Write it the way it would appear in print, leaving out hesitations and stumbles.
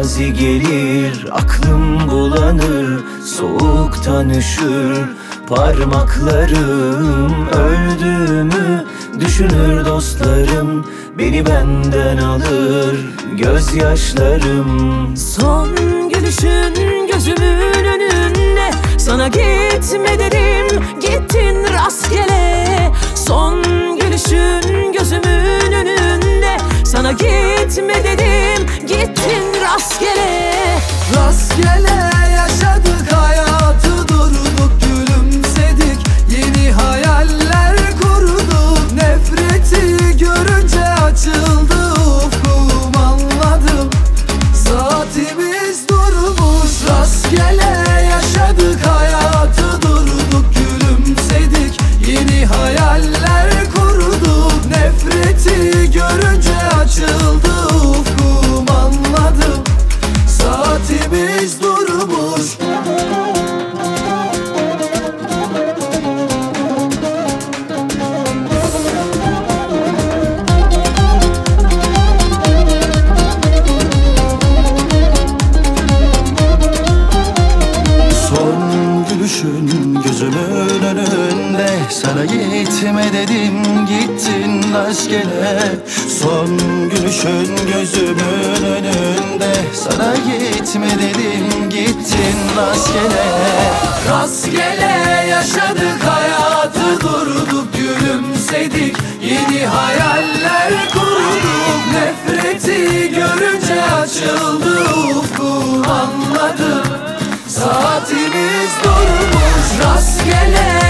mazi gelir, aklım bulanır, soğuktan üşür parmaklarım. Öldüğümü düşünür dostlarım, beni benden alır gözyaşlarım. Son gülüşün gözümün önünde, sana gitme dedim, gittin rastgele. Son gülüşün gözümün önünde, sana gitme dedim, gittin rastgele. Rastgele yaşadık hayatı, durduk gülümsedik, yeni hayaller kurduk. Nefreti görünce açıldı ufkum, anladım saatimiz durmuş. Rastgele yaşadık hayatı, durduk gülümsedik, yeni hayaller kurduk. Nefreti görünce açıldı ufkum, anladım saatimiz durmuş. Son gülüşün gözümün önünde, sana gitme dedim, gittin rastgele. Son gülüşün gözümün önünde, sana gitme dedim, gittin rastgele. Rastgele yaşadık hayatı, durduk gülümsedik, yeni hayaller kurduk. Nefreti görünce açıldı ufkum, anladım saatimiz durmuş. Rastgele